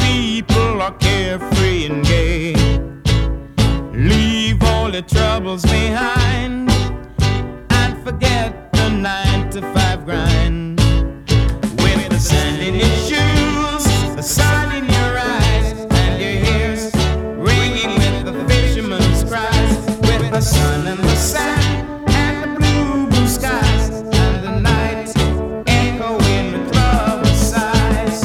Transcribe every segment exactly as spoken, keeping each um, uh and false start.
people are carefree and gay. Leave all your troubles behind and forget the nine to five grind. With the sand in your shoes, the sun in your eyes, and your ears ringing with the fisherman's cries. With the sun and the sand and the blue, blue skies, and the night echoing with lover's sighs.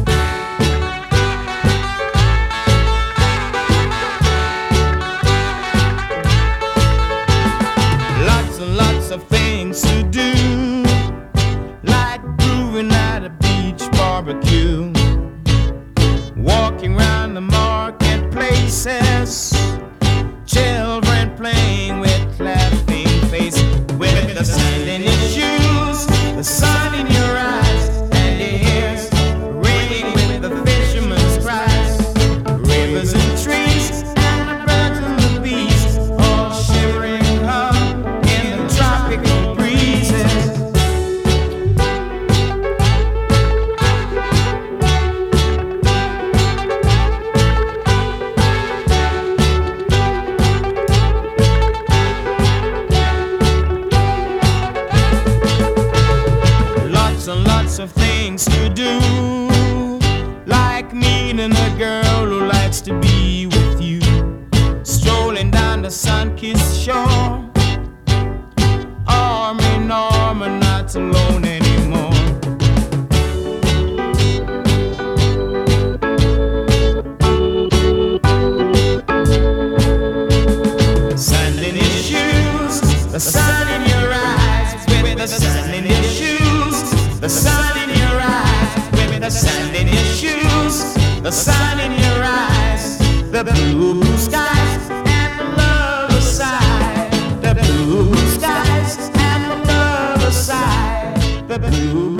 Lots and lots of things to do, like grooving at a beach barbecue, walking round the marketplaces, children playing with laughing faces. With the sand in your shoes, the sun in your eyes, and your ears ringing with the fisherman's cries. Rivers and trees and the birds and the bees, all shivering up in the tropical breezes. Lots and lots of things to do, like meeting a girl who likes to be with you, strolling down the sun-kissed shore, arm in arm and not alone anymore. Sand in your shoes, the sun in your eyes. With the sand in your shoes, the sun in your eyes. With the sand in your shoes, the sun in your eyes. The blue, blue skies and the lover's side. The blue skies and the lover's side. The blue